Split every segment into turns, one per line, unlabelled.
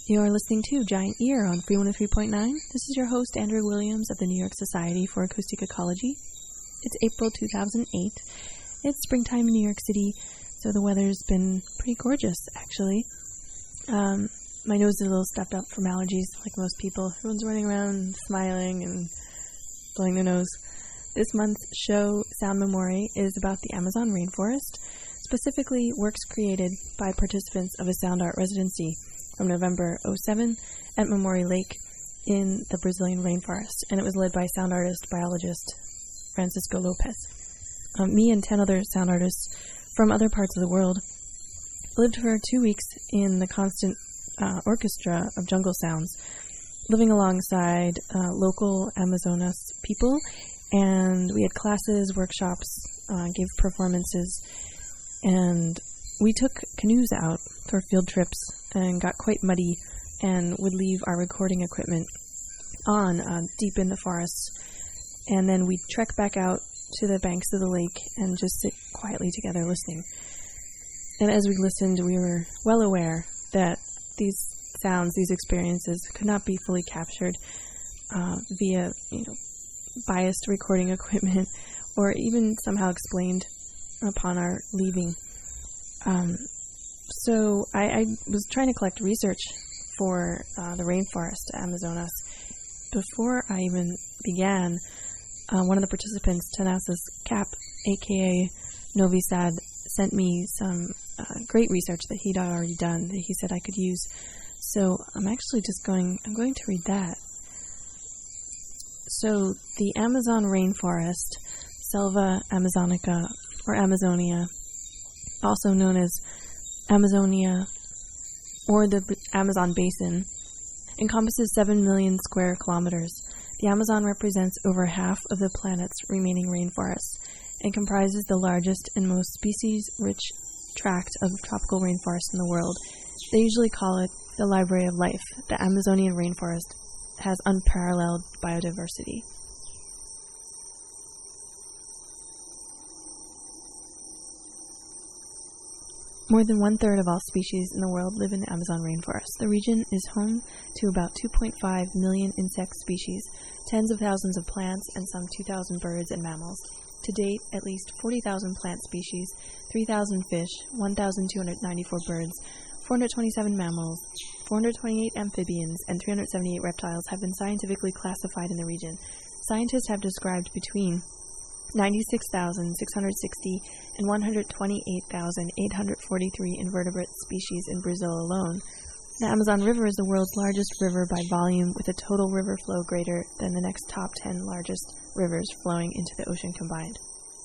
You are listening to Giant Ear on Free 103.9. This is your host, Andrew Williams of the New York Society for Acoustic Ecology. It's April 2008. It's springtime in New York City, so the weather's been pretty gorgeous, actually. My nose is a little stuffed up from allergies, like most people. Everyone's running around smiling and blowing their nose. This month's show, Sound Memory, is about the Amazon rainforest, specifically works created by participants of a sound art residency from November 2007 at Memory Lake in the Brazilian rainforest, and it was led by sound artist, biologist Francisco Lopez. Me and 10 other sound artists from other parts of the world lived for 2 weeks in the constant orchestra of jungle sounds, living alongside local Amazonas people, and we had classes, workshops, gave performances, and we took canoes out for field trips and got quite muddy and would leave our recording equipment on deep in the forests. And then we'd trek back out to the banks of the lake and just sit quietly together listening. And as we listened, we were well aware that these sounds, these experiences, could not be fully captured via, biased recording equipment or even somehow explained upon our leaving. So I was trying to collect research for the rainforest, Amazonas. Before I even began, one of the participants, Thanasis Cap, aka Novi Sad, sent me some great research that he'd already done that he said I could use. So I'm actually I'm going to read that. So the Amazon rainforest, Selva Amazonica, or Amazonia, also known as Amazonia or the Amazon Basin, encompasses 7 million square kilometers. The Amazon represents over half of the planet's remaining rainforests and comprises the largest and most species-rich tract of tropical rainforest in the world. They usually call it the Library of Life. The Amazonian rainforest has unparalleled biodiversity. More than 1/3 of all species in the world live in the Amazon rainforest. The region is home to about 2.5 million insect species, tens of thousands of plants, and some 2,000 birds and mammals. To date, at least 40,000 plant species, 3,000 fish, 1,294 birds, 427 mammals, 428 amphibians, and 378 reptiles have been scientifically classified in the region. Scientists have described between 96,660 and 128,843 invertebrate species in Brazil alone. The Amazon River is the world's largest river by volume, with a total river flow greater than the next top 10 largest rivers flowing into the ocean combined.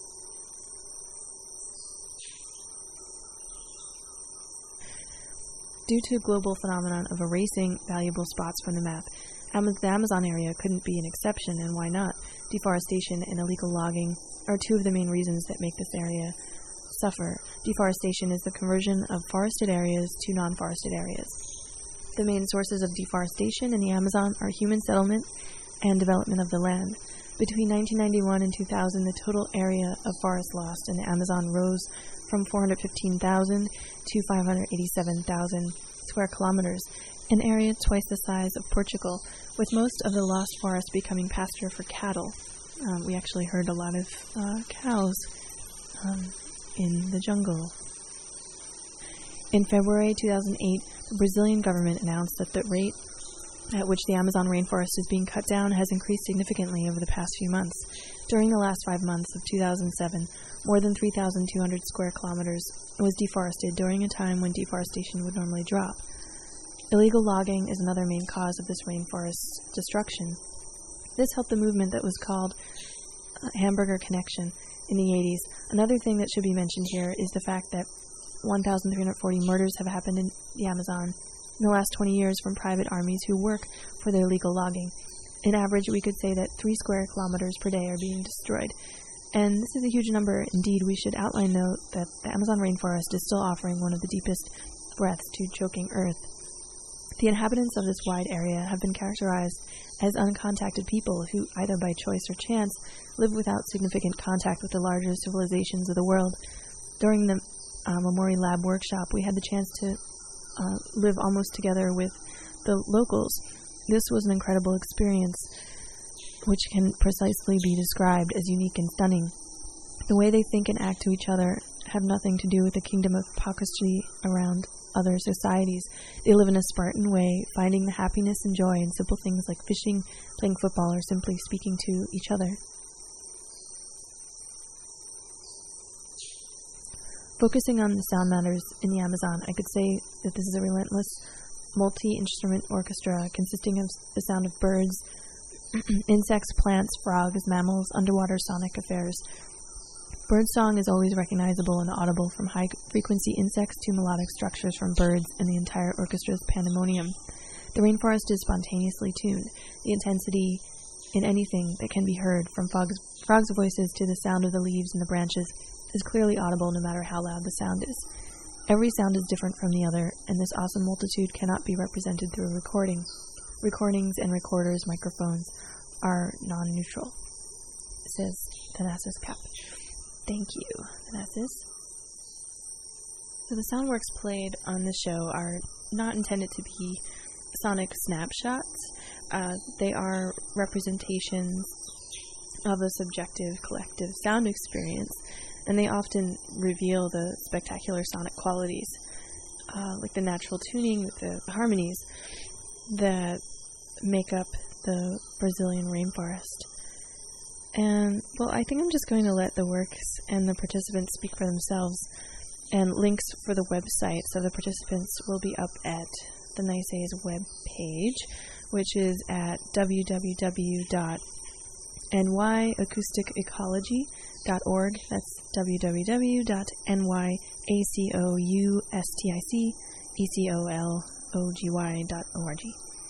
Due to a global phenomenon of erasing valuable spots from the map, the Amazon area couldn't be an exception, and why not? Deforestation and illegal logging are two of the main reasons that make this area suffer. Deforestation is the conversion of forested areas to non-forested areas. The main sources of deforestation in the Amazon are human settlement and development of the land. Between 1991 and 2000, the total area of forest lost in the Amazon rose from 415,000 to 587,000 square kilometers, an area twice the size of Portugal, with most of the lost forest becoming pasture for cattle. We actually heard a lot of cows in the jungle. In February 2008, the Brazilian government announced that the rate at which the Amazon rainforest is being cut down has increased significantly over the past few months. During the last 5 months of 2007, more than 3,200 square kilometers was deforested during a time when deforestation would normally drop. Illegal logging is another main cause of this rainforest's destruction. This helped the movement that was called Hamburger Connection in the 80s. Another thing that should be mentioned here is the fact that 1,340 murders have happened in the Amazon in the last 20 years from private armies who work for their illegal logging. In average, we could say that 3 square kilometers per day are being destroyed. And this is a huge number. Indeed, we should outline, though, that the Amazon rainforest is still offering one of the deepest breaths to choking earth. The inhabitants of this wide area have been characterized as uncontacted people who, either by choice or chance, live without significant contact with the larger civilizations of the world. During the Memory Lab workshop, we had the chance to live almost together with the locals. This was an incredible experience, which can precisely be described as unique and stunning. The way they think and act to each other have nothing to do with the kingdom of hypocrisy around other societies. They live in a Spartan way, finding the happiness and joy in simple things like fishing, playing football, or simply speaking to each other. Focusing on the sound matters in the Amazon, I could say that this is a relentless multi-instrument orchestra consisting of the sound of birds, insects, plants, frogs, mammals, underwater sonic affairs. Birdsong is always recognizable and audible, from high-frequency insects to melodic structures from birds and the entire orchestra's pandemonium. The rainforest is spontaneously tuned. The intensity in anything that can be heard, from frogs' voices to the sound of the leaves and the branches, is clearly audible no matter how loud the sound is. Every sound is different from the other, and this awesome multitude cannot be represented through a recording. Recordings and recorders' microphones are non-neutral, says Thanasis Cap. Thank you, Thanasis. So the soundworks played on the show are not intended to be sonic snapshots. They are representations of a subjective collective sound experience, and they often reveal the spectacular sonic qualities, like the natural tuning, the harmonies that make up the Brazilian rainforest. And, well, I think I'm just going to let the works and the participants speak for themselves, and links for the websites of the participants will be up at the NICE's webpage, which is at www.nyacoustiececology.org. That's www.nyacoustiececology.org.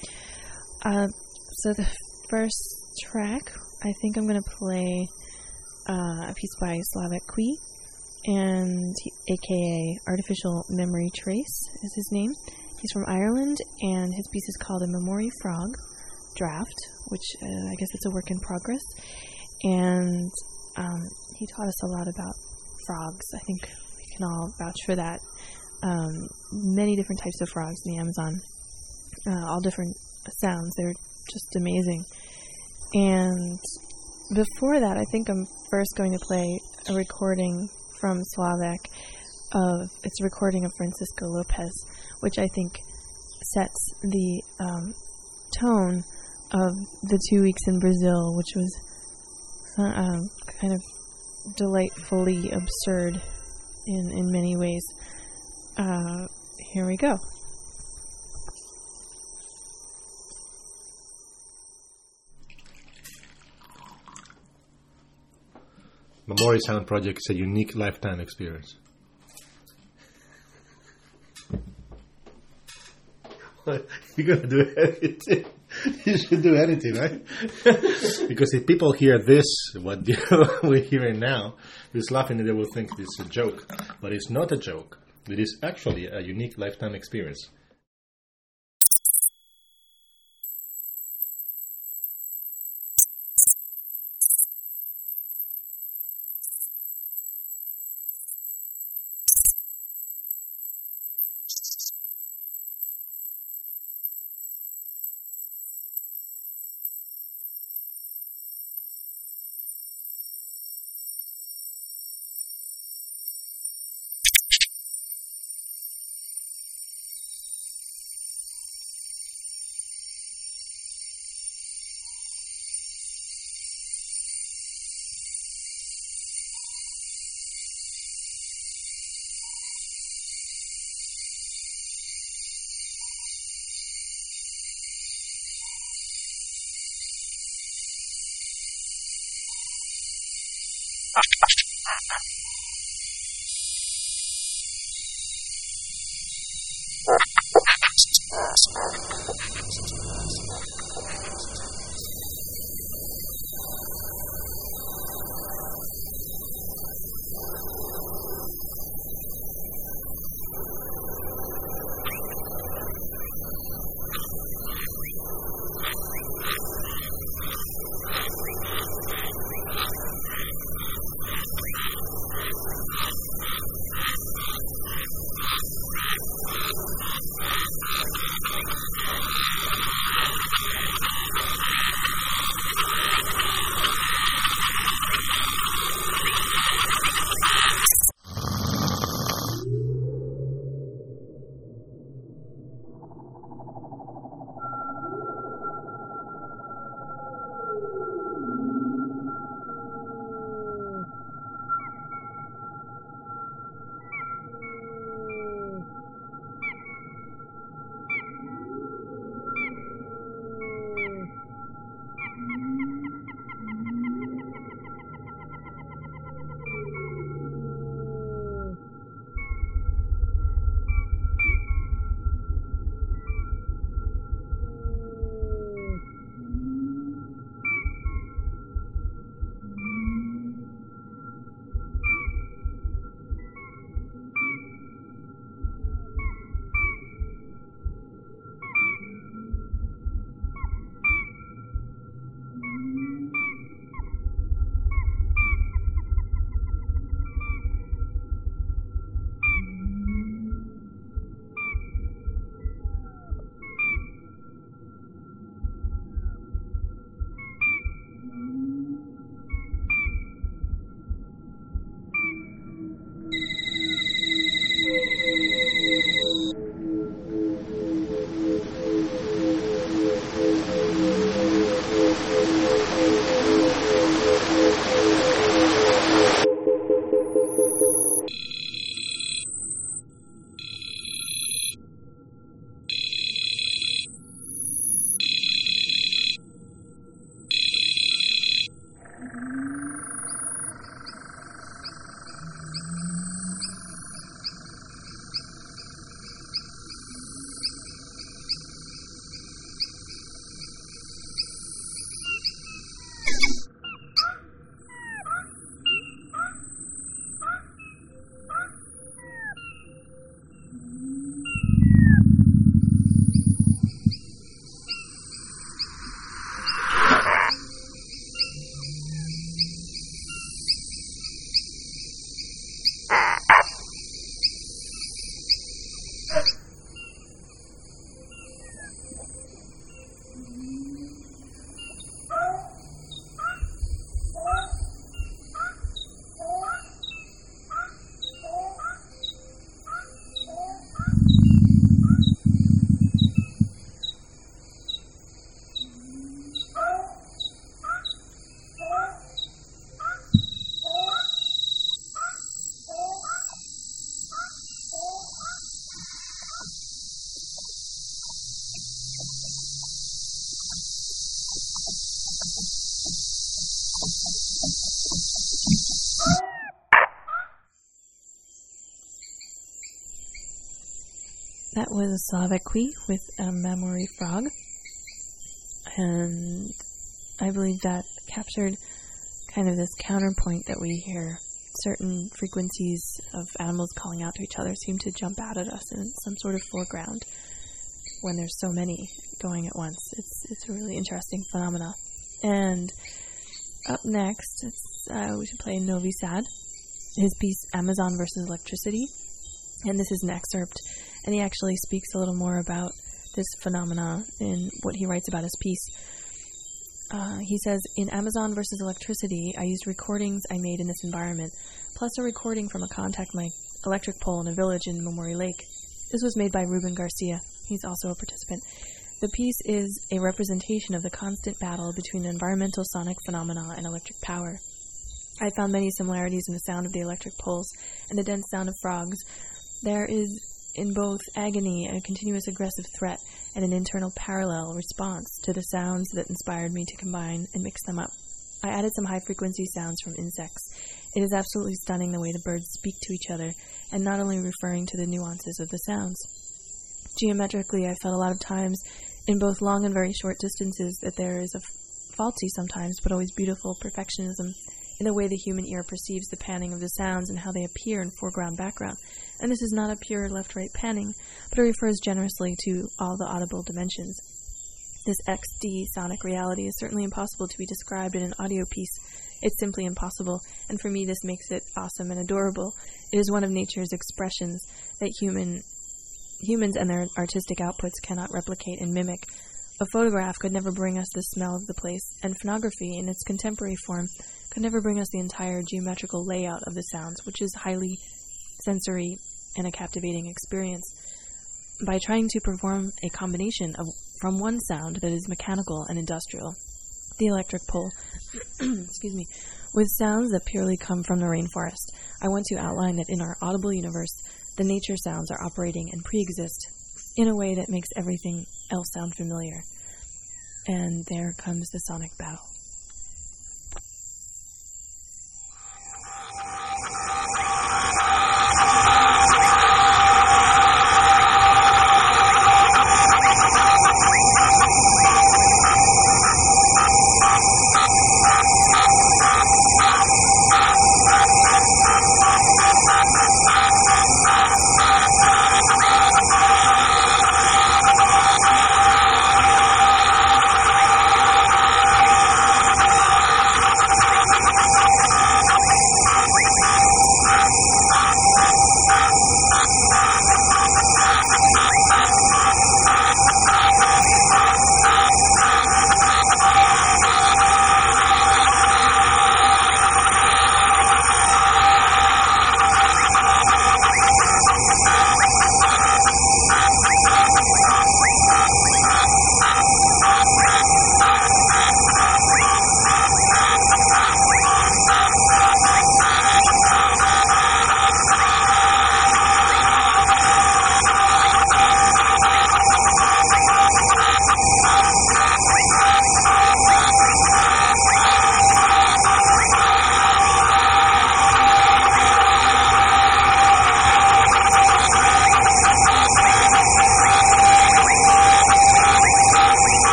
So the first track, I think I'm going to play a piece by Slavek Kwi, and aka Artificial Memory Trace is his name. He's from Ireland, and his piece is called A Memory Frog Draft, which I guess it's a work in progress. And he taught us a lot about frogs. I think we can all vouch for that. Many different types of frogs in the Amazon, all different sounds. They're just amazing. And before that, I think I'm first going to play a recording from Slavek it's a recording of Francisco Lopez, which I think sets the tone of the 2 weeks in Brazil, which was kind of delightfully absurd in many ways. Here we go.
Memory Sound Project is a unique lifetime experience. You're going to do anything. You should do anything, right? Because if people hear this, what we're hearing now, who's laughing, they will think it's a joke. But it's not a joke. It is actually a unique lifetime experience.
That was a Slavekwi with a memory frog, and I believe that captured kind of this counterpoint that we hear. Certain frequencies of animals calling out to each other seem to jump out at us in some sort of foreground when there's so many going at once. It's a really interesting phenomena. And up next, we should play Novi Sad, his piece Amazon versus Electricity. And this is an excerpt, and he actually speaks a little more about this phenomena in what he writes about his piece. He says, in Amazon versus Electricity, I used recordings I made in this environment, plus a recording from a contact electric pole in a village in Memori Lake. This was made by Ruben Garcia. He's also a participant. The piece is a representation of the constant battle between environmental sonic phenomena and electric power. I found many similarities in the sound of the electric poles and the dense sound of frogs. There is in both agony, a continuous aggressive threat, and an internal parallel response to the sounds that inspired me to combine and mix them up. I added some high-frequency sounds from insects. It is absolutely stunning the way the birds speak to each other, and not only referring to the nuances of the sounds. Geometrically, I felt a lot of times, in both long and very short distances, that there is a faulty sometimes, but always beautiful perfectionism in the way the human ear perceives the panning of the sounds and how they appear in foreground-background. And this is not a pure left-right panning, but it refers generously to all the audible dimensions. This XD sonic reality is certainly impossible to be described in an audio piece. It's simply impossible, and for me this makes it awesome and adorable. It is one of nature's expressions that humans and their artistic outputs cannot replicate and mimic. A photograph could never bring us the smell of the place, and phonography, in its contemporary form, could never bring us the entire geometrical layout of the sounds, which is highly sensory and a captivating experience. By trying to perform a combination from one sound that is mechanical and industrial, the electric pole, with sounds that purely come from the rainforest, I want to outline that in our audible universe, the nature sounds are operating and pre-exist in a way that makes everything else sound familiar. And there comes the sonic battle.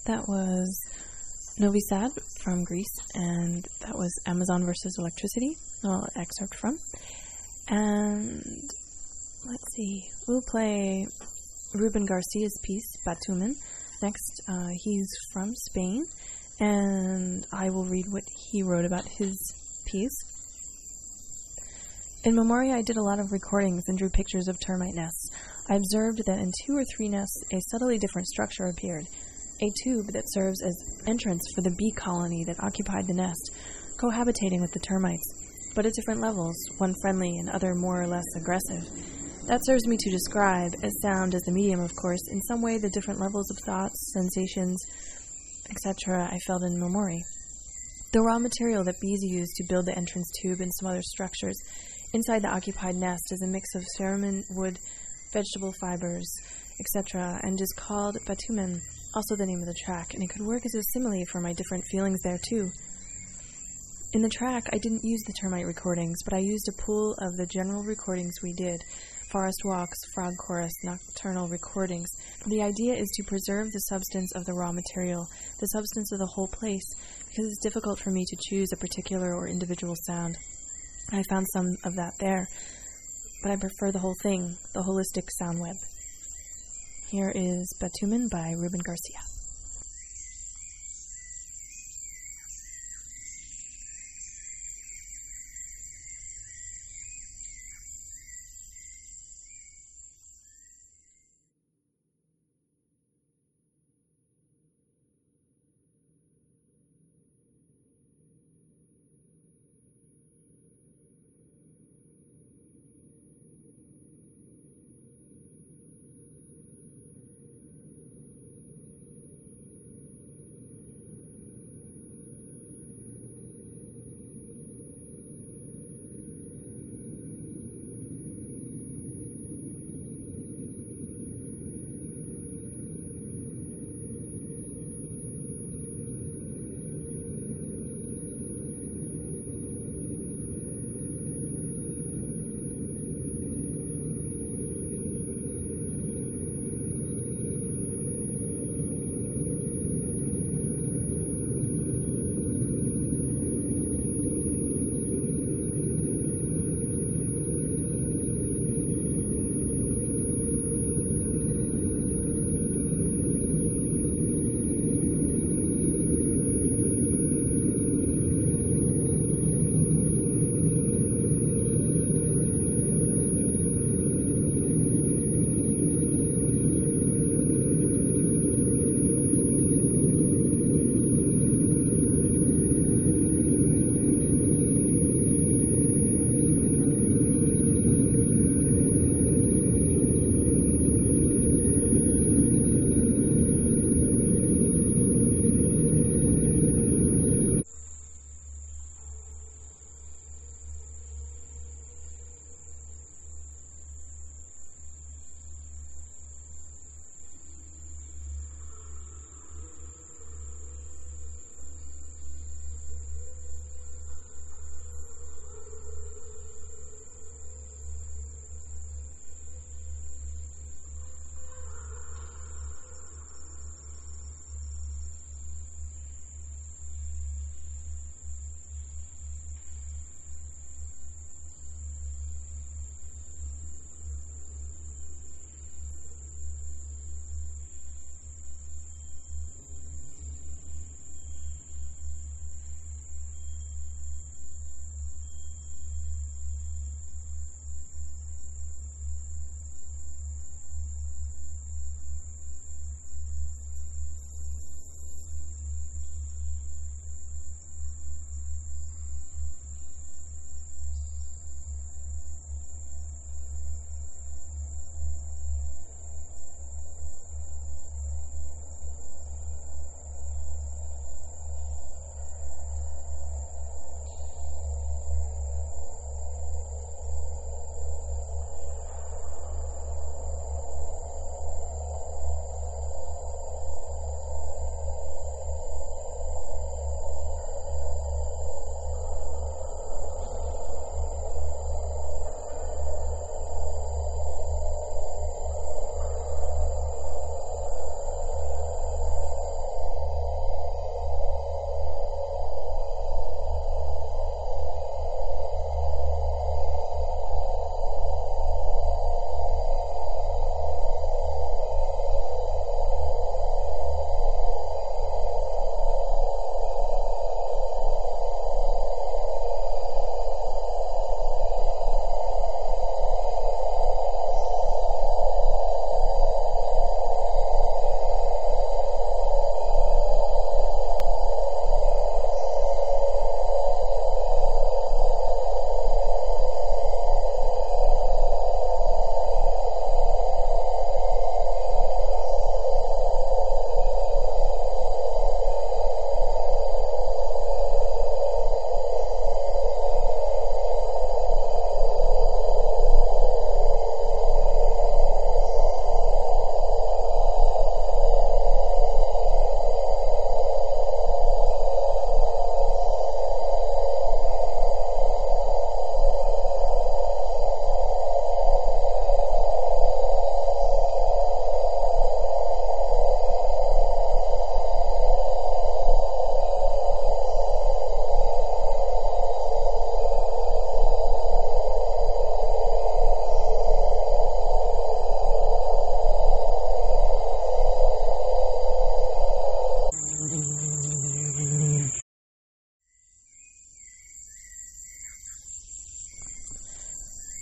That was Novi Sad from Greece, and that was Amazon versus Electricity, excerpt from. And let's see, we'll play Ruben Garcia's piece, Batumen. Next, he's from Spain, and I will read what he wrote about his piece. In Memoria, I did a lot of recordings and drew pictures of termite nests. I observed that in 2 or 3 nests, a subtly different structure appeared. A tube that serves as entrance for the bee colony that occupied the nest, cohabitating with the termites, but at different levels, one friendly and other more or less aggressive. That serves me to describe, as sound as the medium, of course, in some way the different levels of thoughts, sensations, etc. I felt in Memory. The raw material that bees use to build the entrance tube and some other structures inside the occupied nest is a mix of cerumen, wood, vegetable fibers, etc., and is called batumen, also the name of the track, and it could work as a simile for my different feelings there too. In the track, I didn't use the termite recordings, but I used a pool of the general recordings we did, forest walks, frog chorus, nocturnal recordings. The idea is to preserve the substance of the raw material, the substance of the whole place, because it's difficult for me to choose a particular or individual sound. I found some of that there, but I prefer the whole thing, the holistic sound web. Here is Batumen by Ruben Garcia.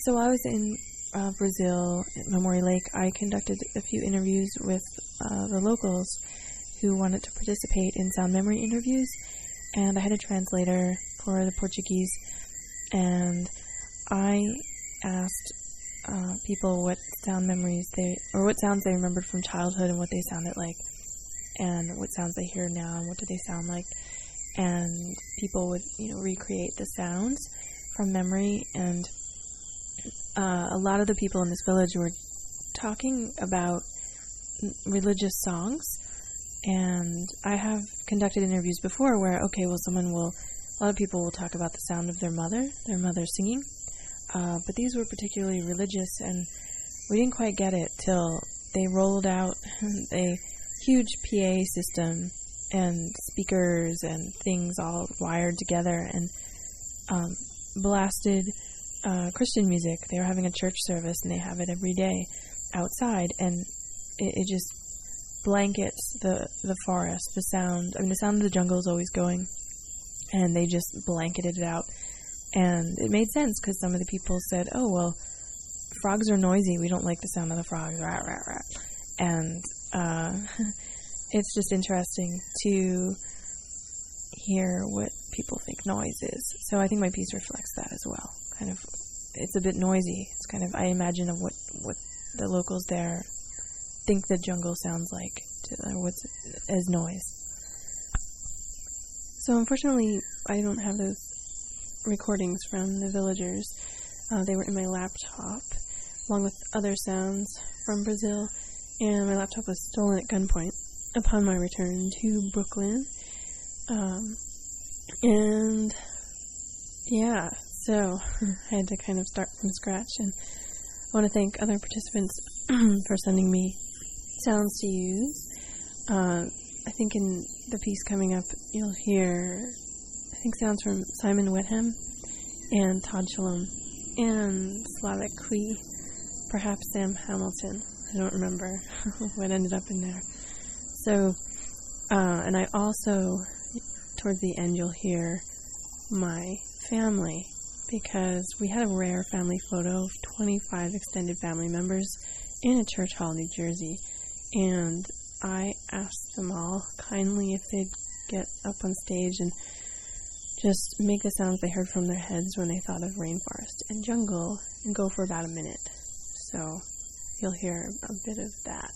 So while I was in Brazil at Memory Lake, I conducted a few interviews with the locals who wanted to participate in sound memory interviews, and I had a translator for the Portuguese, and I asked people what sound memories what sounds they remembered from childhood and what they sounded like, and what sounds they hear now and what do they sound like. And people would, recreate the sounds from memory, and a lot of the people in this village were talking about religious songs. And I have conducted interviews before where, a lot of people will talk about the sound of their mother singing, but these were particularly religious, and we didn't quite get it till they rolled out a huge PA system and speakers and things all wired together and blasted Christian music. They were having a church service, and they have it every day outside, and it just blankets the forest. The sound of the jungle is always going, and they just blanketed it out. And it made sense, because some of the people said, oh, well, frogs are noisy. We don't like the sound of the frogs. Rah, rah, rah. And it's just interesting to hear what people think noise is. So I think my piece reflects that as well. Kind of, it's a bit noisy. It's kind of, I imagine of what the locals there think the jungle sounds like, what's as noise. So unfortunately, I don't have those recordings from the villagers. They were in my laptop, along with other sounds from Brazil, and my laptop was stolen at gunpoint upon my return to Brooklyn. And yeah, so I had to kind of start from scratch, and I want to thank other participants for sending me sounds to use. I think in the piece coming up, you'll hear, I think, sounds from Simon Wetham and Todd Shalom and Slavic Cree, perhaps Sam Hamilton. I don't remember what ended up in there. So, and I also, towards the end, you'll hear my family, because we had a rare family photo of 25 extended family members in a church hall, New Jersey, and I asked them all kindly if they'd get up on stage and just make the sounds they heard from their heads when they thought of rainforest and jungle, and go for about a minute. So you'll hear a bit of that.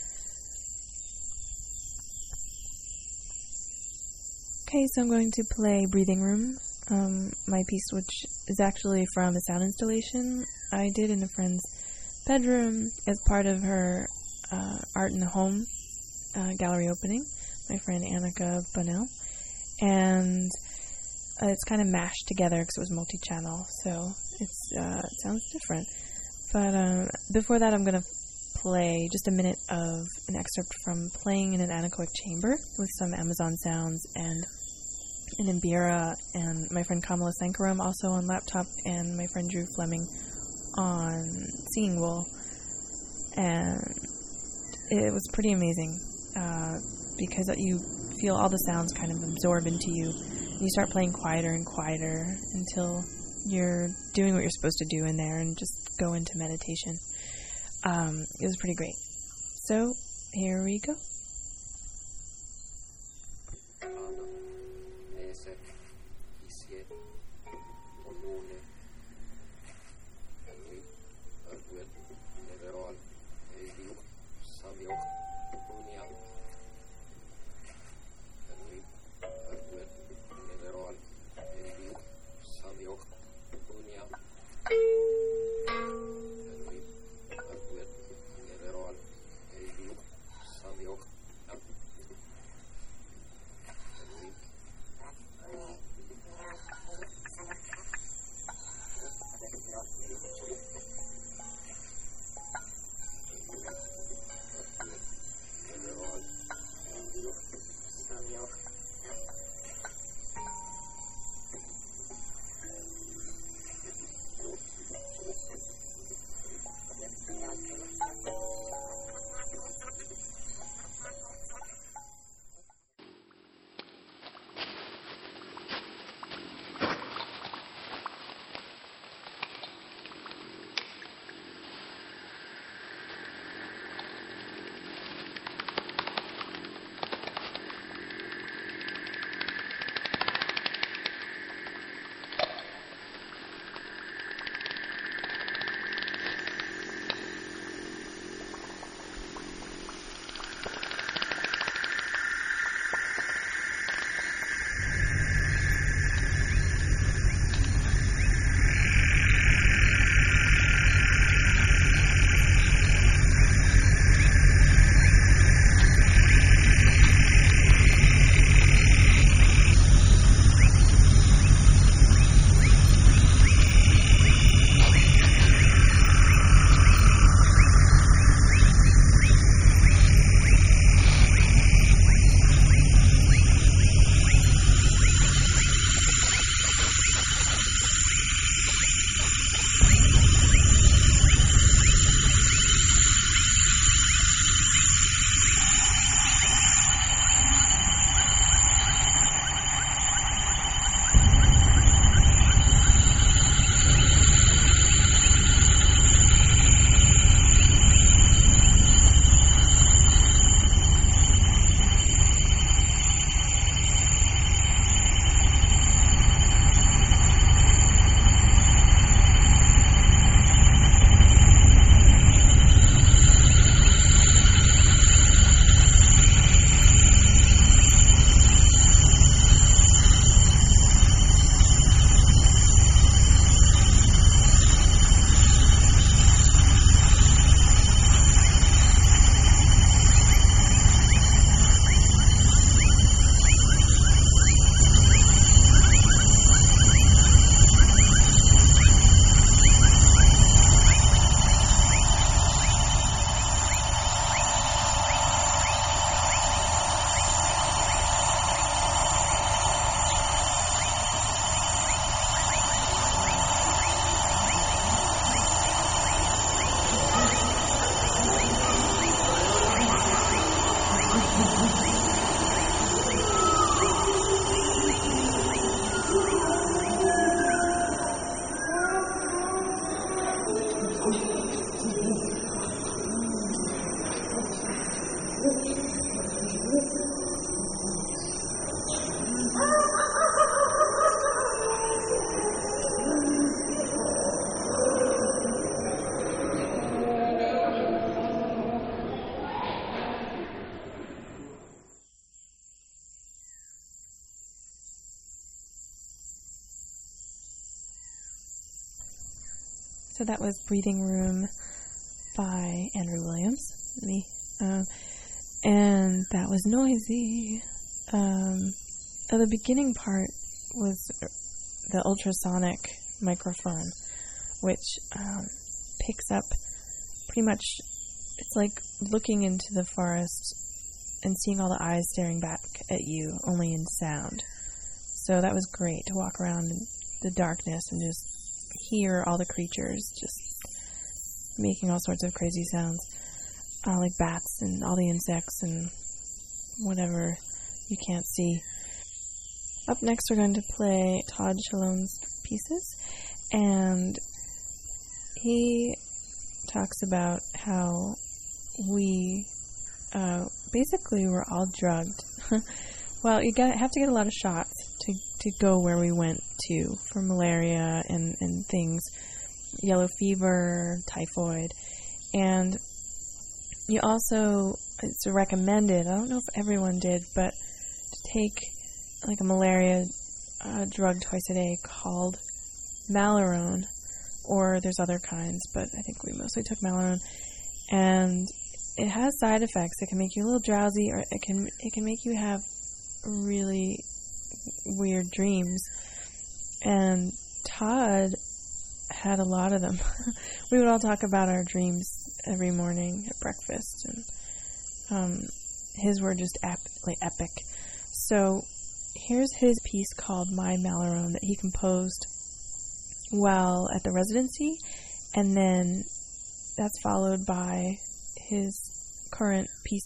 Okay, so I'm going to play Breathing Room, my piece, which is actually from a sound installation I did in a friend's bedroom as part of her Art in the Home gallery opening, my friend Annika Bonnell. And it's kind of mashed together because it was multi-channel, so it sounds different. But before that, I'm going to play just a minute of an excerpt from playing in an anechoic chamber with some Amazon sounds and an Imbira, and my friend Kamala Sankaram also on laptop, and my friend Drew Fleming on singing bowl. And it was pretty amazing because you feel all the sounds kind of absorb into you. You start playing quieter and quieter until you're doing what you're supposed to do in there and just go into meditation. It was pretty great. So, here we go. So that was Breathing Room by Andrew Williams, me. And that was noisy. The beginning part was the ultrasonic microphone, which picks up pretty much, it's like looking into the forest and seeing all the eyes staring back at you, only in sound. So that was great to walk around in the darkness and just hear all the creatures just making all sorts of crazy sounds, like bats and all the insects and whatever you can't see. Up next, we're going to play Todd Shalhoub's Pieces, and he talks about how we basically were all drugged. Well, you have to get a lot of shots to go where we went to for malaria and things, yellow fever, typhoid, and you also, it's recommended, I don't know if everyone did, but to take like a malaria drug twice a day called Malarone, or there's other kinds, but I think we mostly took Malarone, and it has side effects. It can make you a little drowsy, or it can make you have really weird dreams, and Todd had a lot of them. We would all talk about our dreams every morning at breakfast, and his were just epic. So here's his piece called My Malarone that he composed while at the residency, and then that's followed by his current piece.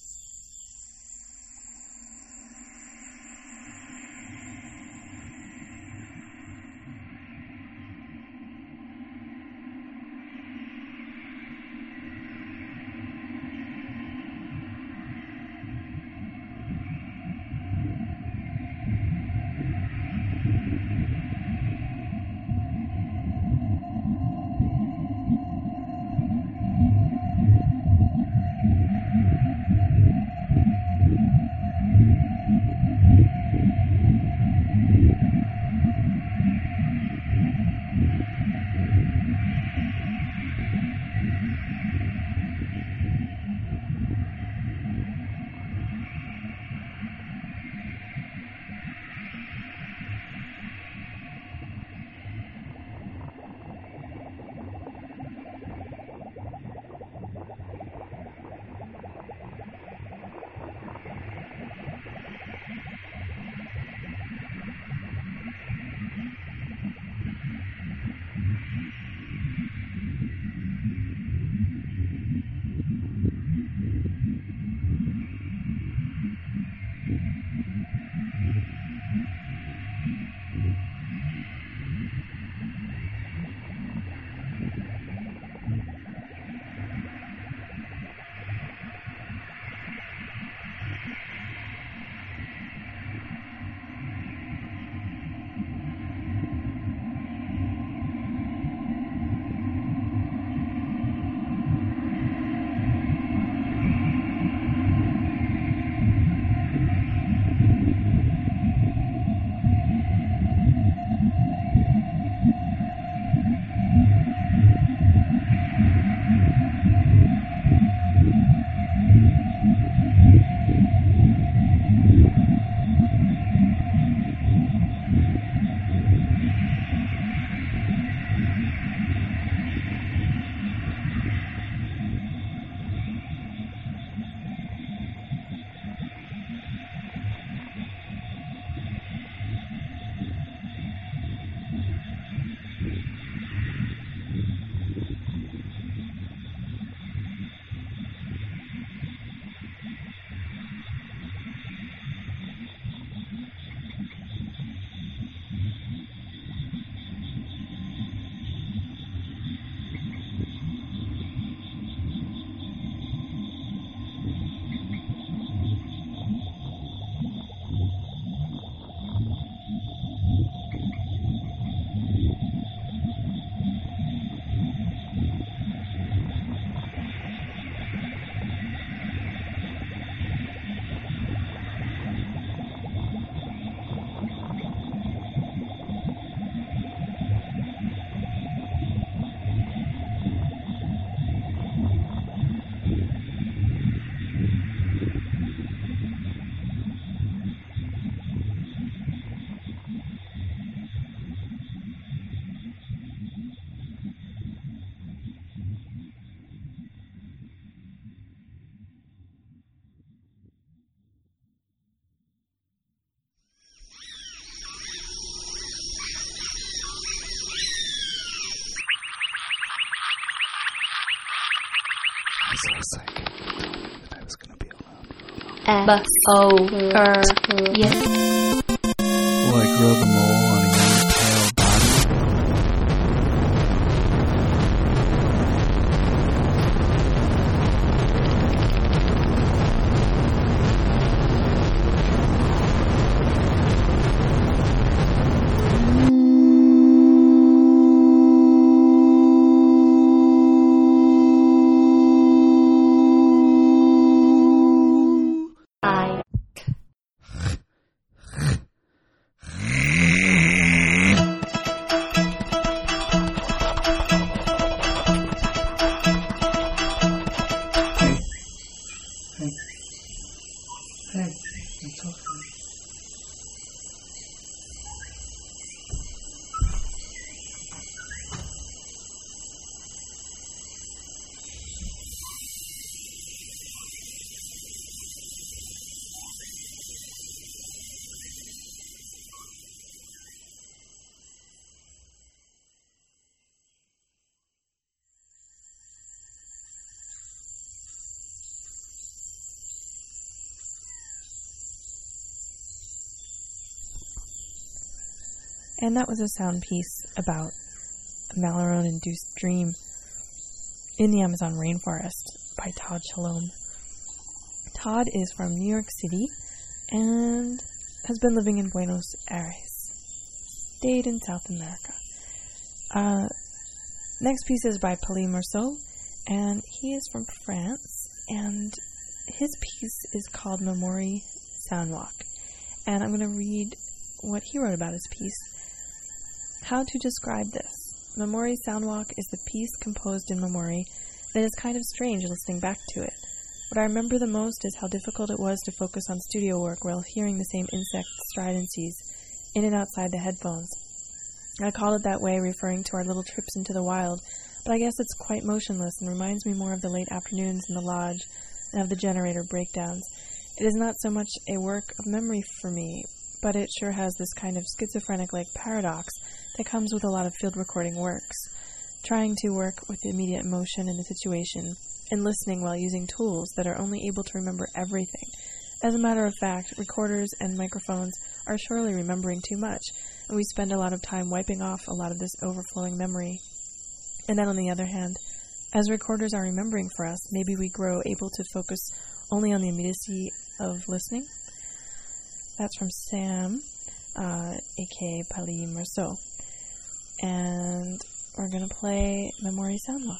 so psychic. That I was going to be alone.
Yes.
Will I grow the mole on a young pale body? Hey, it's okay.
And that was a sound piece about a Mallarone-induced dream in the Amazon rainforest by Todd Shalom. Todd is from New York City and has been living in Buenos Aires, stayed in South America. Next piece is by Palis Marceau, and he is from France, and his piece is called Memory Soundwalk. And I'm going to read what he wrote about his piece. How to describe this? Memory Soundwalk is the piece composed in memory that is kind of strange listening back to it. What I remember the most is how difficult it was to focus on studio work while hearing the same insect stridencies in and outside the headphones. I call it that way, referring to our little trips into the wild, but I guess it's quite motionless and reminds me more of the late afternoons in the lodge and of the generator breakdowns. It is not so much a work of memory for me, but it sure has this kind of schizophrenic-like paradox that comes with a lot of field recording works, trying to work with the immediate emotion in the situation, and listening while using tools that are only able to remember everything. As a matter of fact, recorders and microphones are surely remembering too much, and we spend a lot of time wiping off a lot of this overflowing memory. And then on the other hand, as recorders are remembering for us, maybe we grow able to focus only on the immediacy of listening. That's from Sam, aka Palis Marceau. And we're going to play Memory Soundwalk.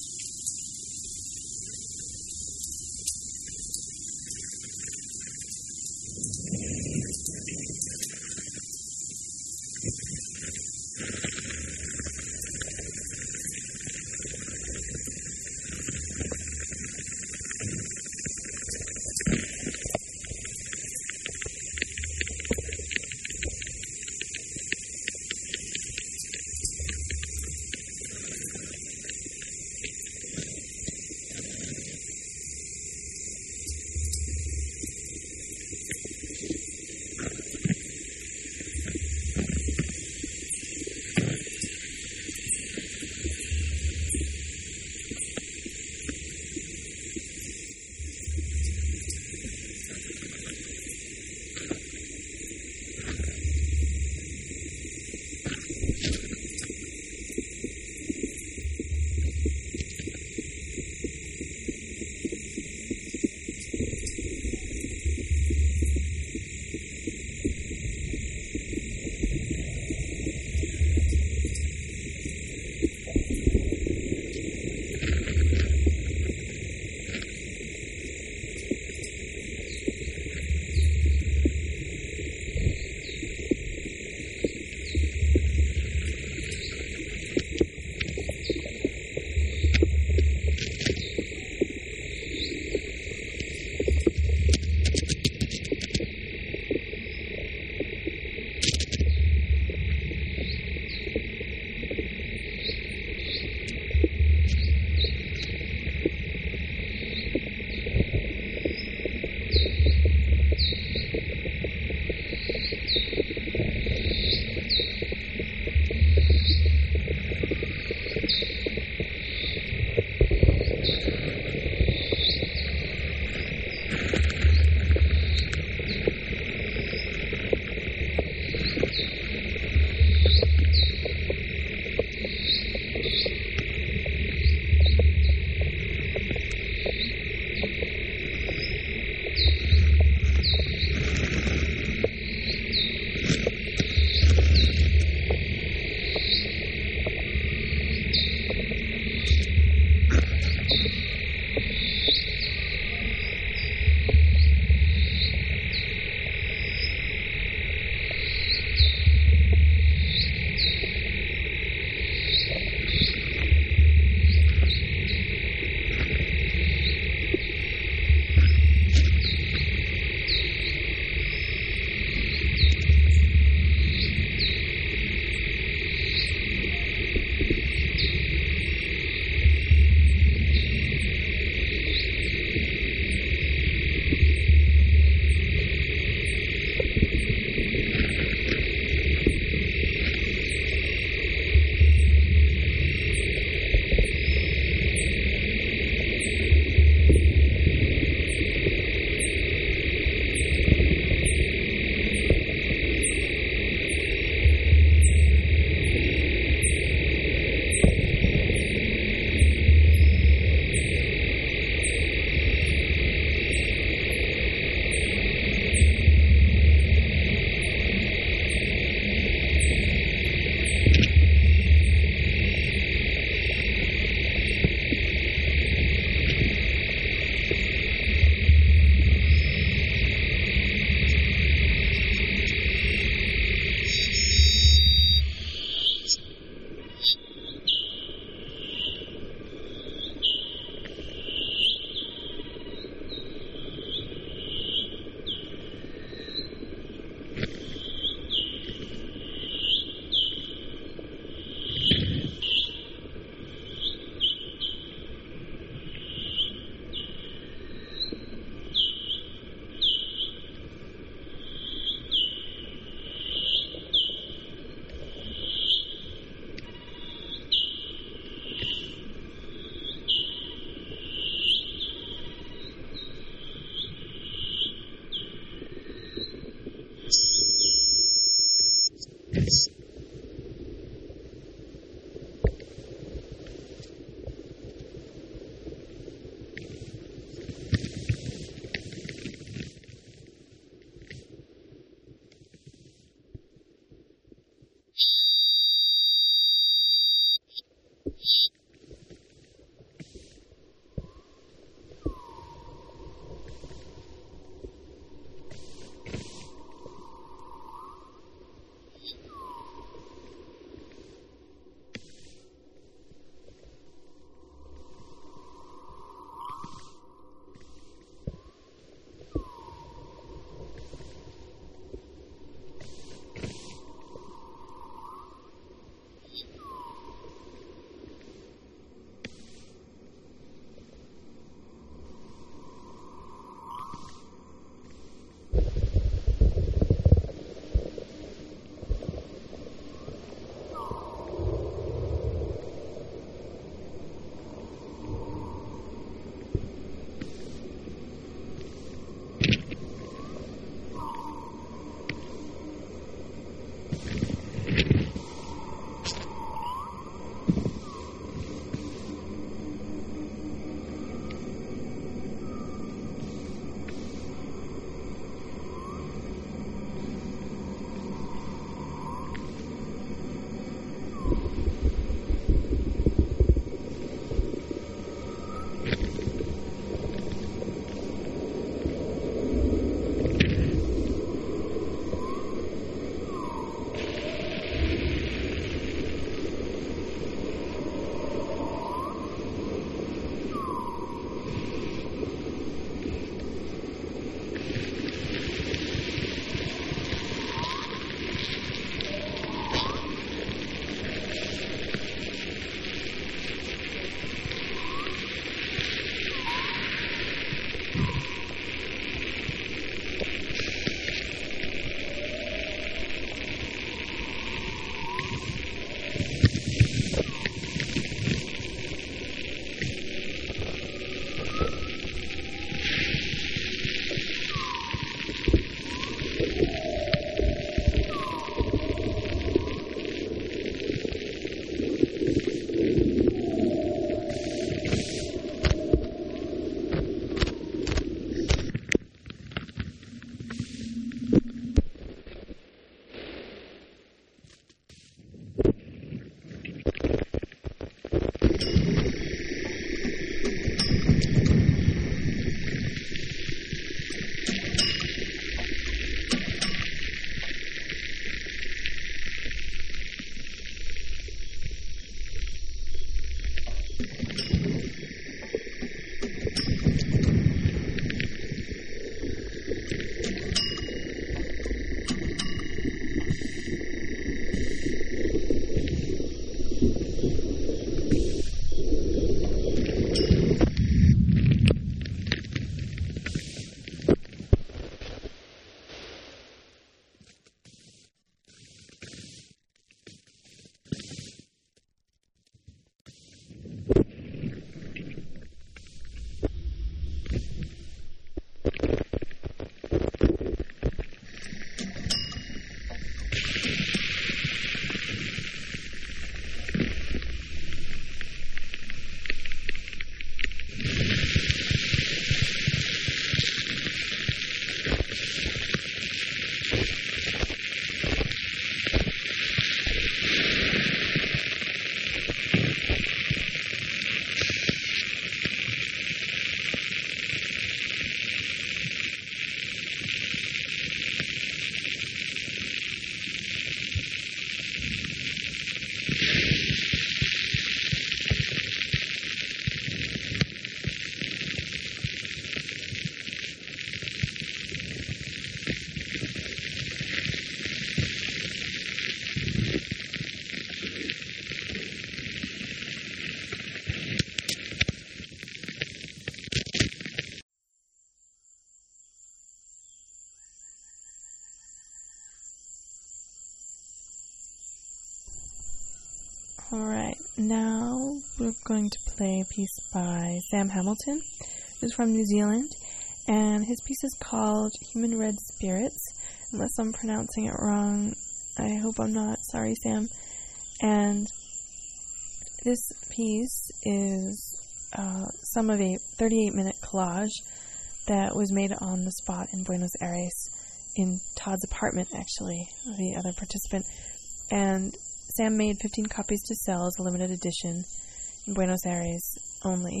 Alright, now we're going to play a piece by Sam Hamilton, who's from New Zealand, and his piece is called Human Red Spirits. Unless I'm pronouncing it wrong, I hope I'm not. Sorry, Sam. And this piece is some of a 38-minute collage that was made on the spot in Buenos Aires, in Todd's apartment, actually, the other participant. And Sam made 15 copies to sell as a limited edition in Buenos Aires only.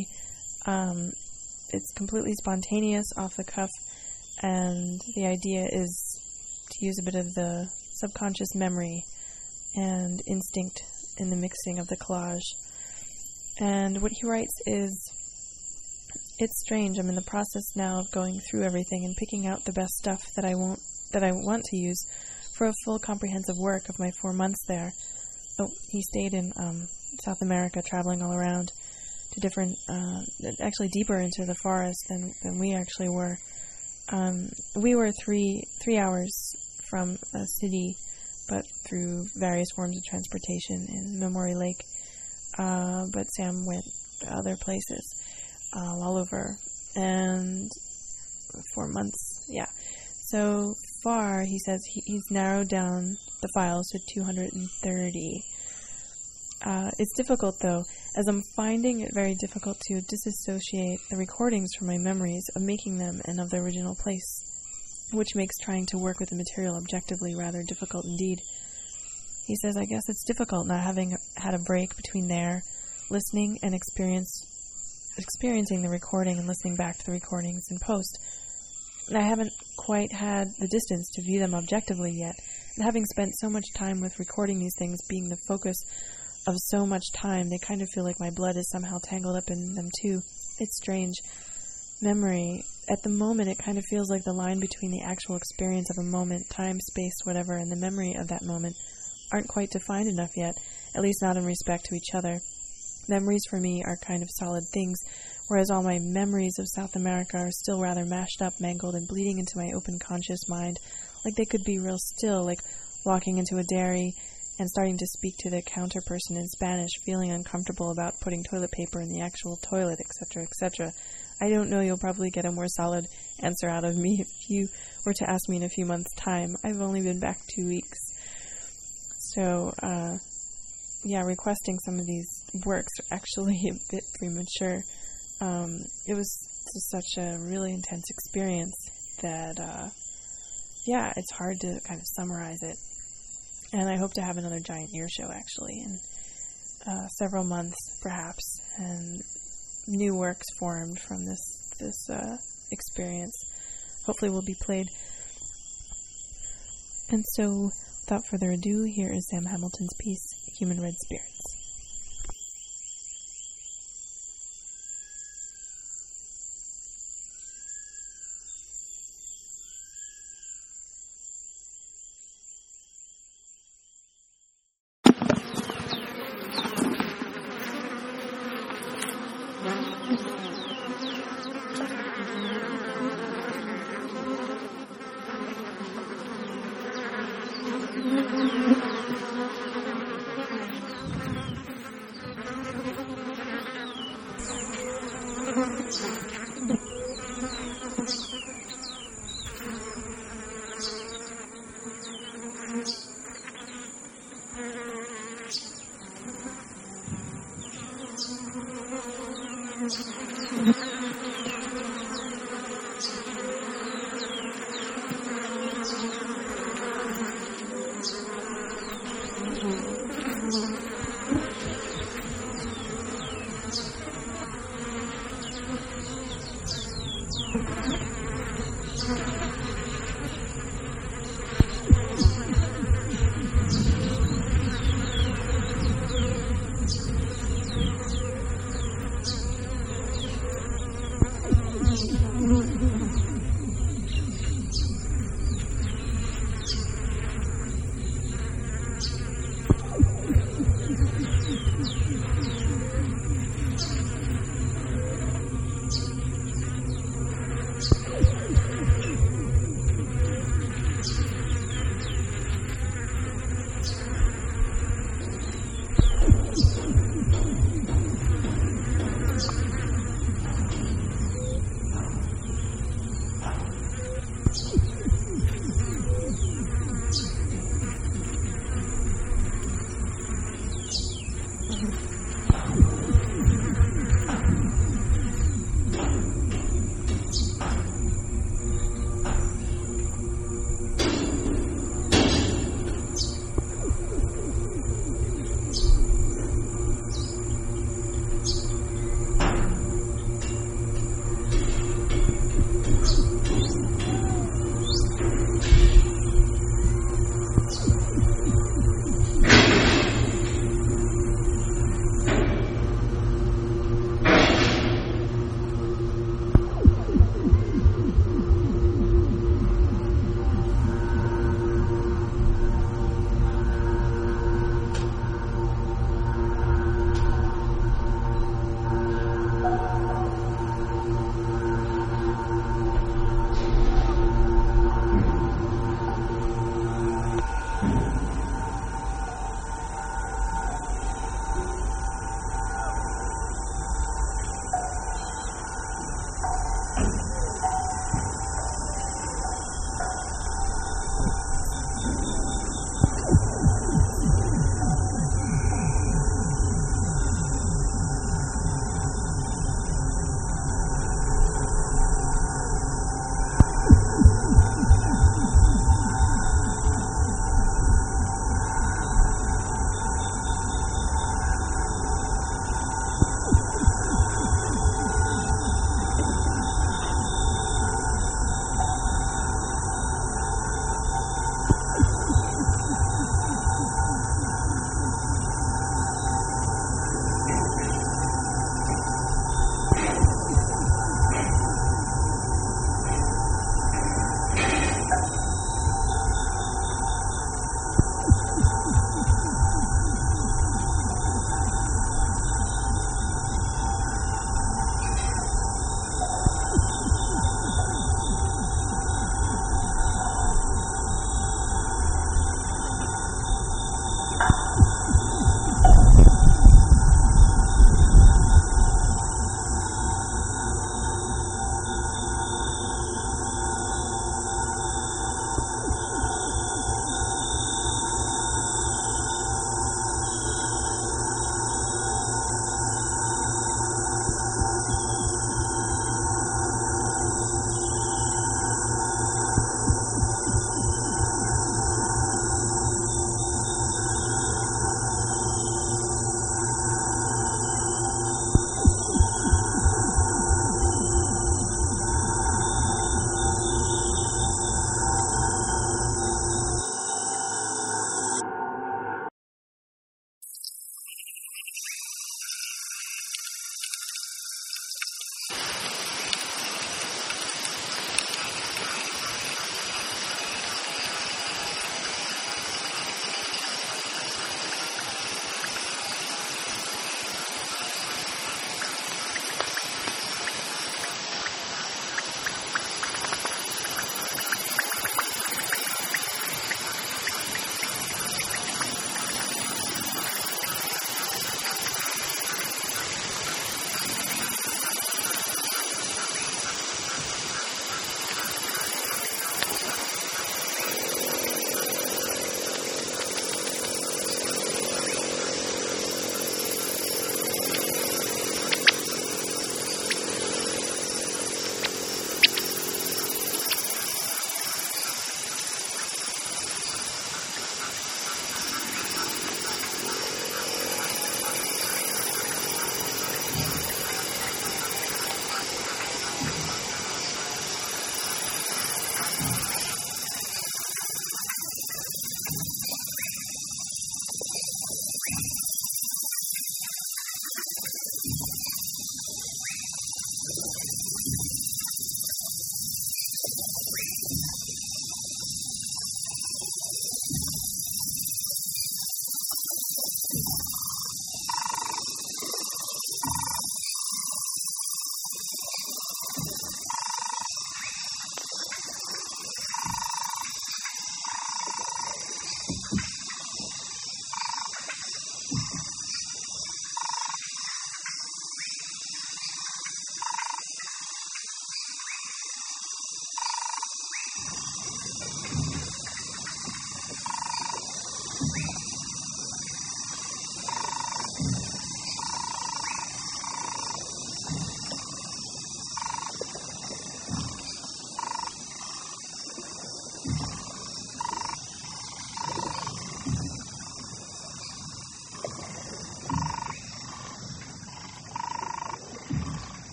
It's completely spontaneous, off the cuff, and the idea is to use a bit of the subconscious memory and instinct in the mixing of the collage. And what he writes is, it's strange. I'm in the process now of going through everything and picking out the best stuff that I want to use for a full comprehensive work of my 4 months there. Oh, he stayed in South America, traveling all around to different, actually deeper into the forest than we actually were. We were three hours from a city, but through various forms of transportation in Memory Lake. But Sam went to other places, all over, and 4 months, yeah. So far, he says he's narrowed down the files to 230. It's difficult, though, as I'm finding it very difficult to disassociate the recordings from my memories of making them and of the original place, which makes trying to work with the material objectively rather difficult indeed. He says, I guess it's difficult not having had a break between there, listening and experiencing the recording and listening back to the recordings in post. I haven't quite had the distance to view them objectively yet, and having spent so much time with recording these things being the focus of so much time, they kind of feel like my blood is somehow tangled up in them too. It's strange. Memory, at the moment, it kind of feels like the line between the actual experience of a moment, time, space, whatever, and the memory of that moment aren't quite defined enough yet, at least not in respect to each other. Memories for me are kind of solid things, whereas all my memories of South America are still rather mashed up, mangled, and bleeding into my open conscious mind, like they could be real still, like walking into a dairy and starting to speak to the counter person in Spanish, feeling uncomfortable about putting toilet paper in the actual toilet, etc., etc. I don't know, you'll probably get a more solid answer out of me if you were to ask me in a few months' time. I've only been back 2 weeks. So, requesting some of these works are actually a bit premature. It was just such a really intense experience that, it's hard to kind of summarize it. And I hope to have another giant ear show, actually, in several months, perhaps, and new works formed from this experience hopefully will be played. And so, without further ado, here is Sam Hamilton's piece, Human Red Spirits.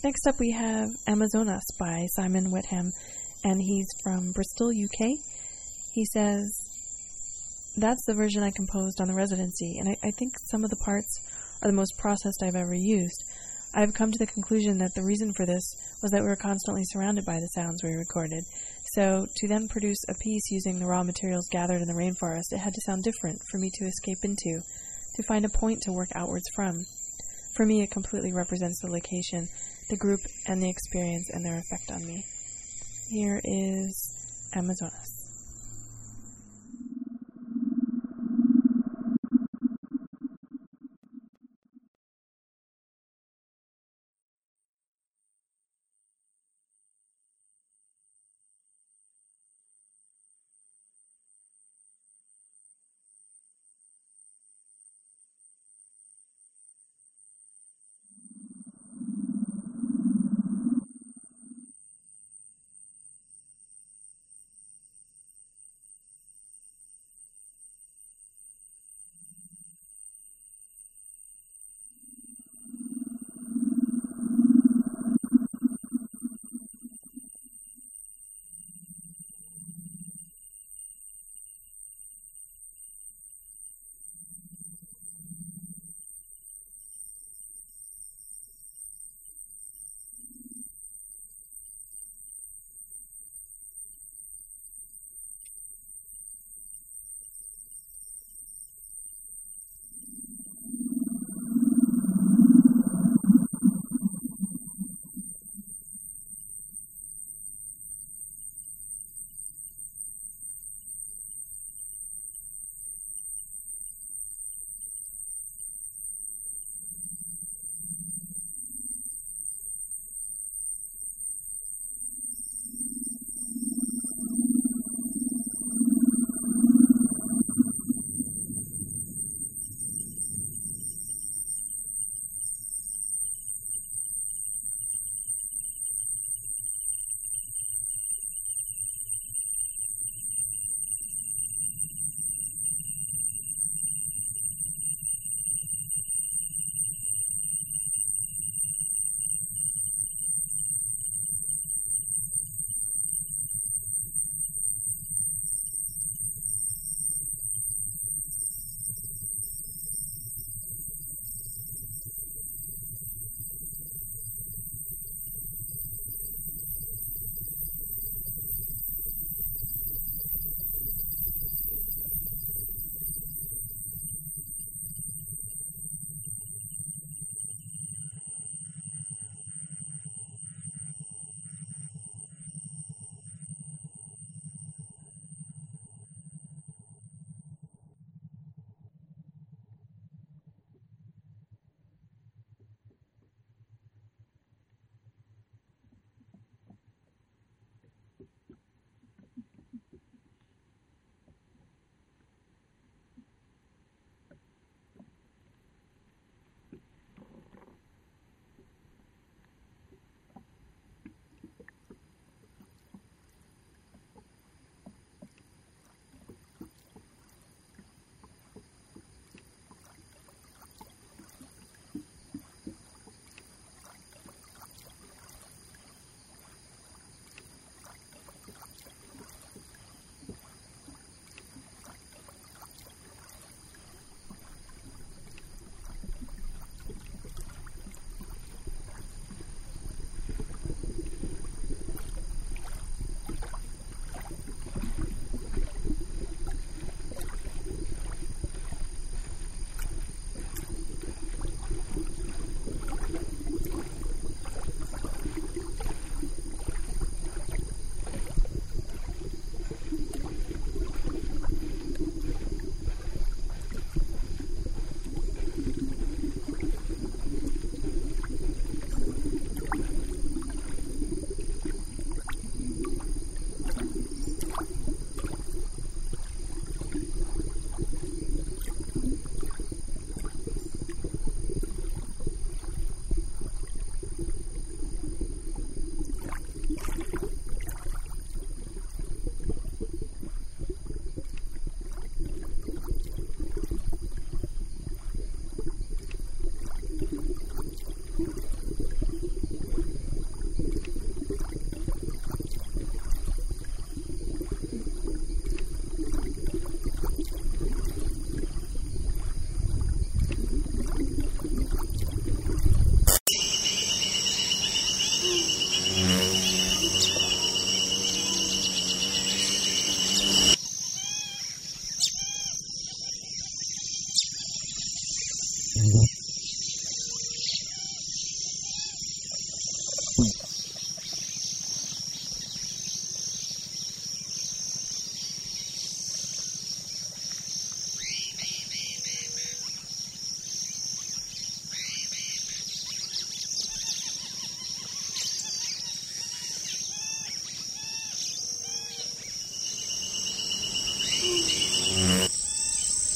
Next up we have Amazonas by Simon Whitham, and he's from Bristol, UK. He says, that's the version I composed on the residency, and I think some of the parts are the most processed I've ever used. I have come to the conclusion that the reason for this was that we were constantly surrounded by the sounds we recorded. So to then produce a piece using the raw materials gathered in the rainforest, it had to sound different for me to escape into, to find a point to work outwards from. For me, it completely represents the location, the group, and the experience and their effect on me. Here is Amazonas.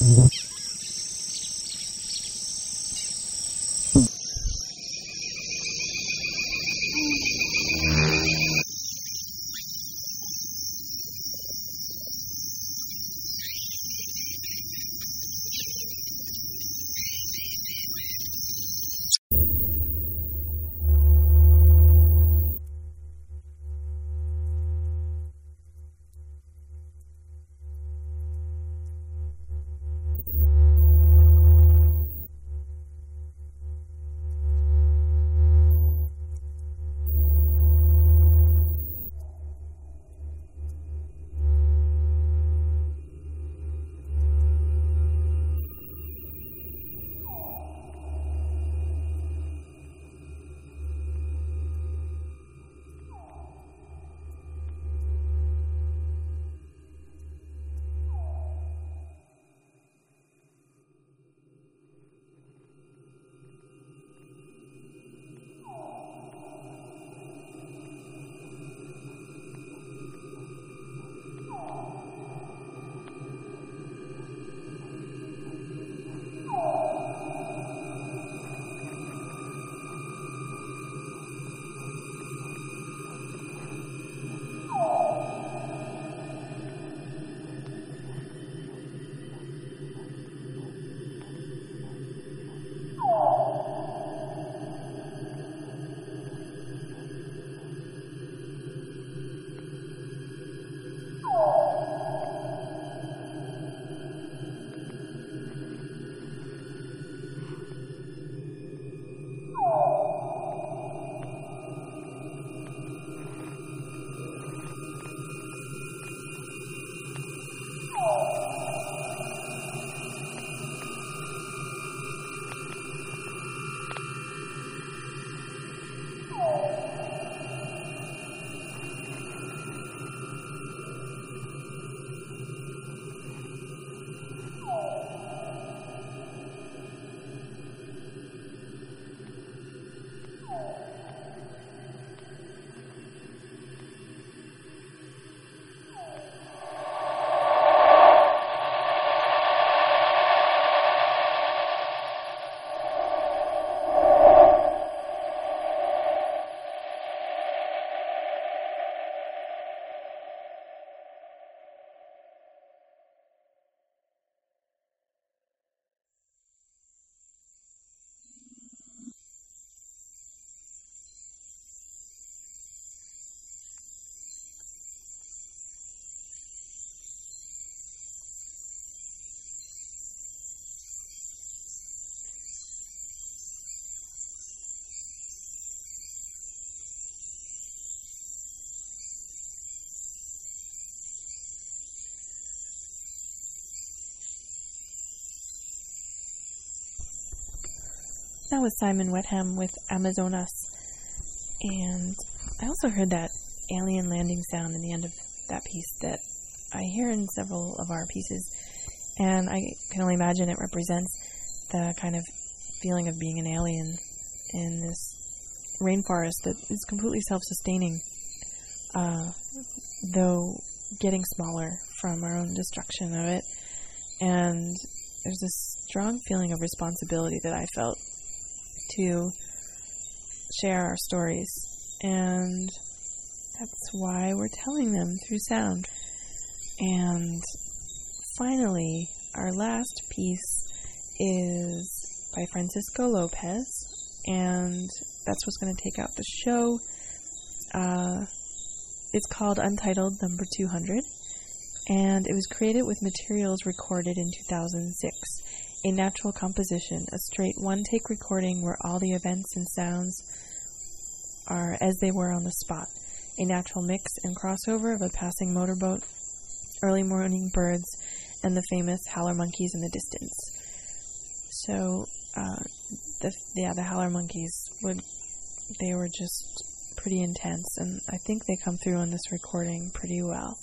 That was Simon Wetham with Amazonas. And I also heard that alien landing sound in the end of that piece that I hear in several of our pieces. And I can only imagine it represents the kind of feeling of being an alien in this rainforest that is completely self-sustaining, though getting smaller from our own destruction of it. And there's this strong feeling of responsibility that I felt to share our stories, and that's why we're telling them through sound. And finally, our last piece is by Francisco Lopez, and that's what's going to take out the show. It's called Untitled Number 200, and it was created with materials recorded in 2006. A natural composition, a straight one-take recording where all the events and sounds are as they were on the spot. A natural mix and crossover of a passing motorboat, early morning birds, and the famous howler monkeys in the distance. So, the howler monkeys they were just pretty intense, and I think they come through on this recording pretty well.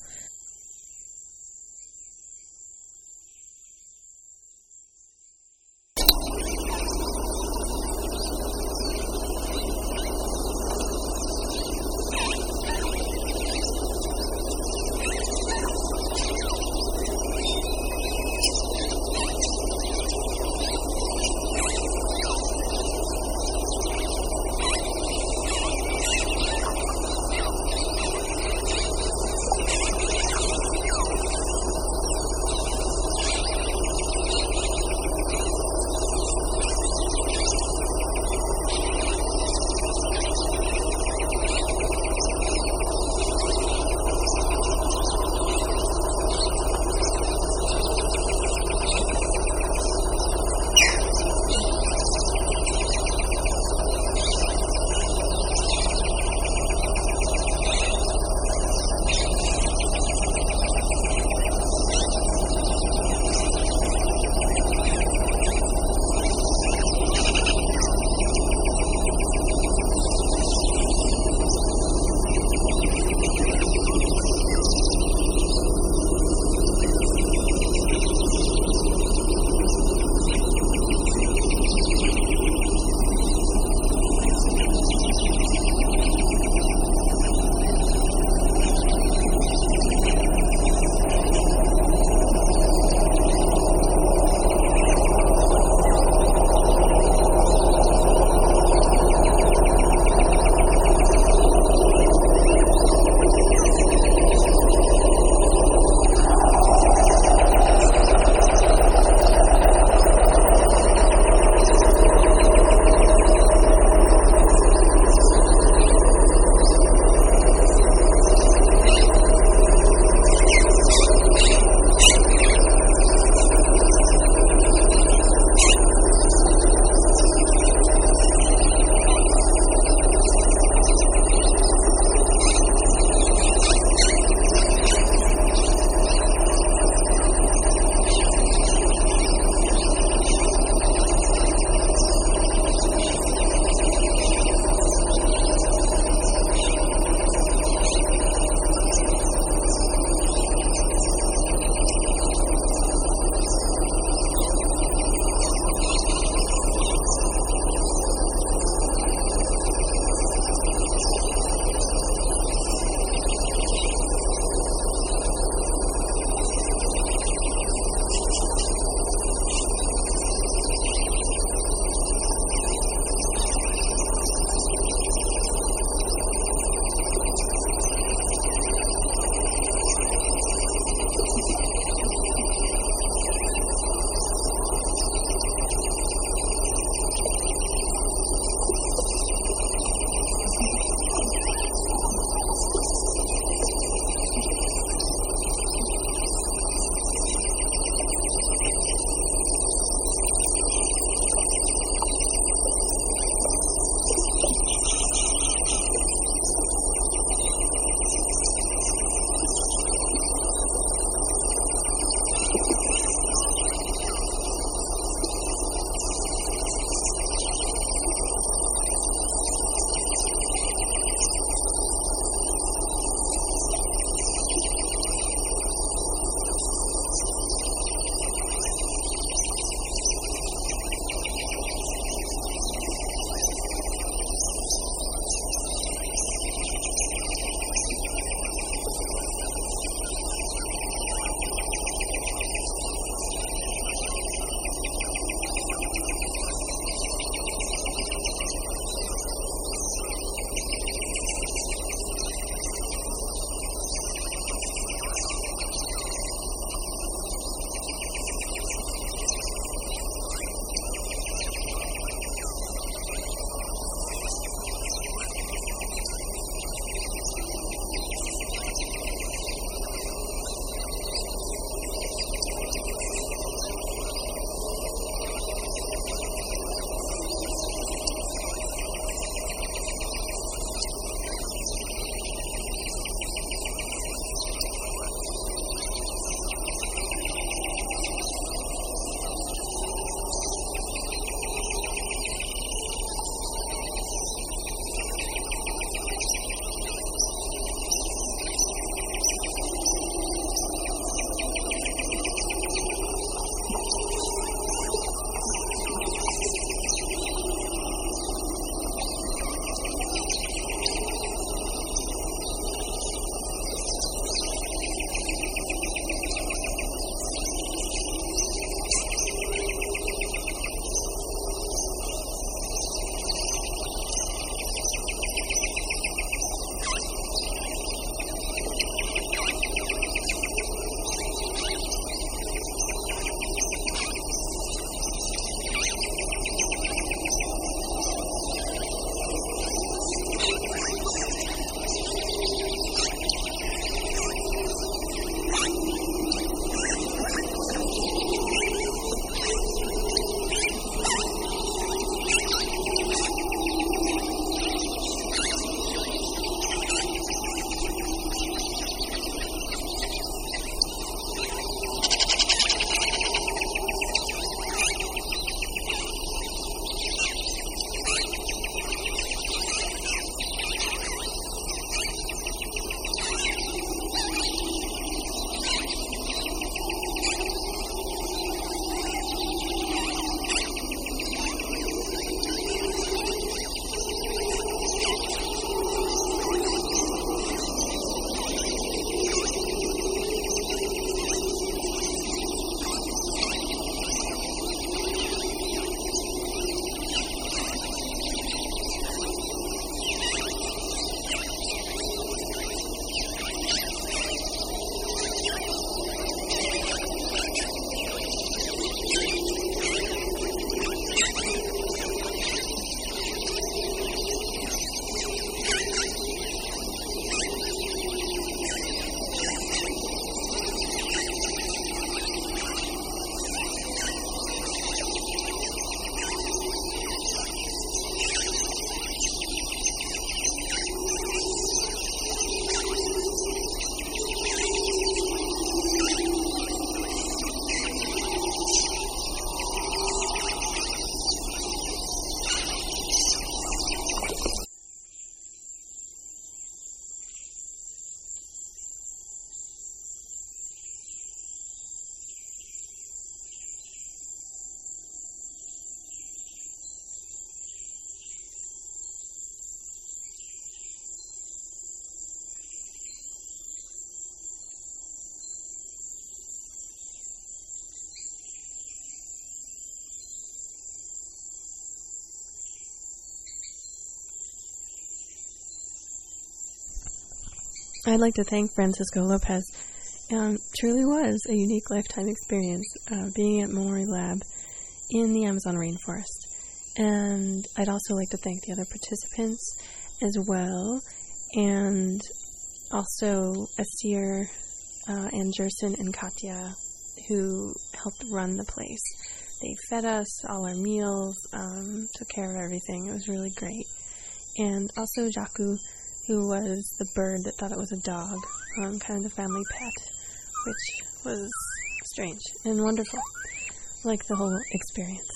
I'd like to thank Francisco Lopez. Truly was a unique lifetime experience being at Memory Lab in the Amazon rainforest. And I'd also like to thank the other participants as well, and also Asir and Jerson and Katya, who helped run the place. They fed us all our meals, took care of everything. It was really great. And also Jaku, who was the bird that thought it was a dog, kind of the family pet, which was strange and wonderful, like the whole experience.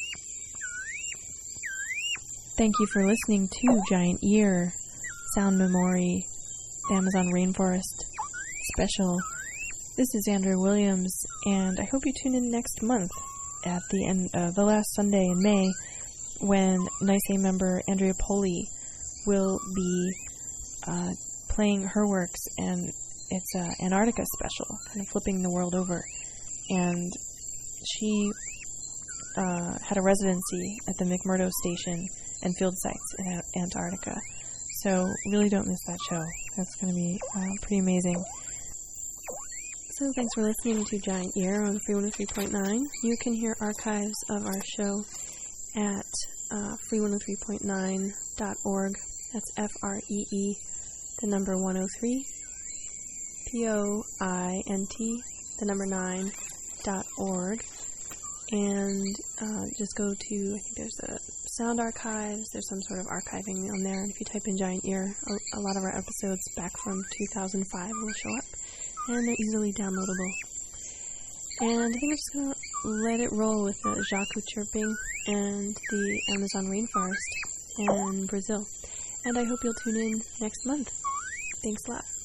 Thank you for listening to Giant Ear, Sound Memory, the Amazon Rainforest special. This is Andrew Williams, and I hope you tune in next month at the end of the last Sunday in May, when NICE member Andrea Poli will be playing her works, and it's an Antarctica special, kind of flipping the world over. And she had a residency at the McMurdo Station and field sites in Antarctica. So really don't miss that show. That's going to be pretty amazing. So thanks for listening to Giant Ear on Free 103.9. You can hear archives of our show at free103.9.org. That's FREE, the number 103, POINT, 9.org. And just go to, I think there's a sound archives, there's some sort of archiving on there, and if you type in Giant Ear, a lot of our episodes back from 2005 will show up, and they're easily downloadable. And I think I'm just going to let it roll with the Jacu chirping and the Amazon rainforest and Brazil. And I hope you'll tune in next month. Thanks a lot.